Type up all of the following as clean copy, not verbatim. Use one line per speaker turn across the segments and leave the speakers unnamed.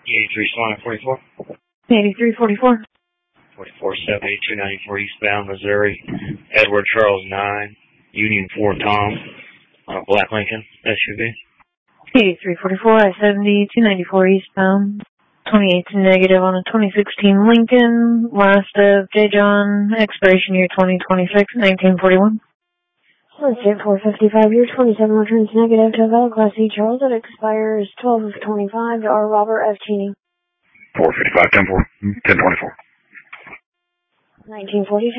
83 Solana 44.
8344.
4470, 294 eastbound Missouri. Edward Charles 9, Union 4 Tom, on a black Lincoln SUV.
8344, I-70, 294 eastbound. 28 negative on a 2016 Lincoln. Last of J. John, expiration year 2026, 1941.
Let's get 455, year 27 returns negative to Vela Class C Charles. It expires 12 of 25 to R. Robert F. Cheney.
455, 1024.
1942.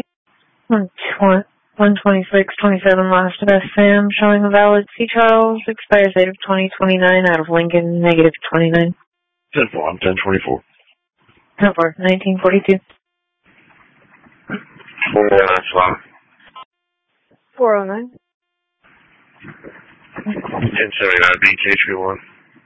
12627 last of S. Sam, showing a valid C. Charles, expires date of 2029 out of Lincoln, negative 29.
10-4, I'm 1024.
10-4, 1942.
409,
409.
1079, BK31.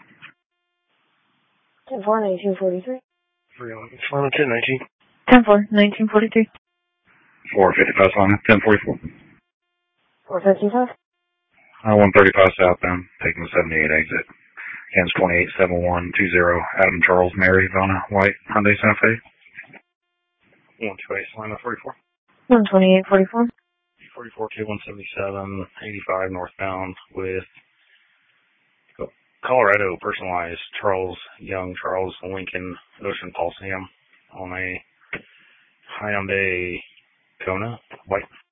10-4, 1943.
311, Solana 1019.
10-4, 1943.
455, Solana 1044.
455.
135 southbound, taking the 78 exit. Against 287120, Adam Charles Mary, Vona White, Hyundai Santa Fe. 128, Solana 44.
12844.
44 K177, 85 northbound with Colorado personalized Young Charles Lincoln Ocean Pulsium on a Hyundai Kona white.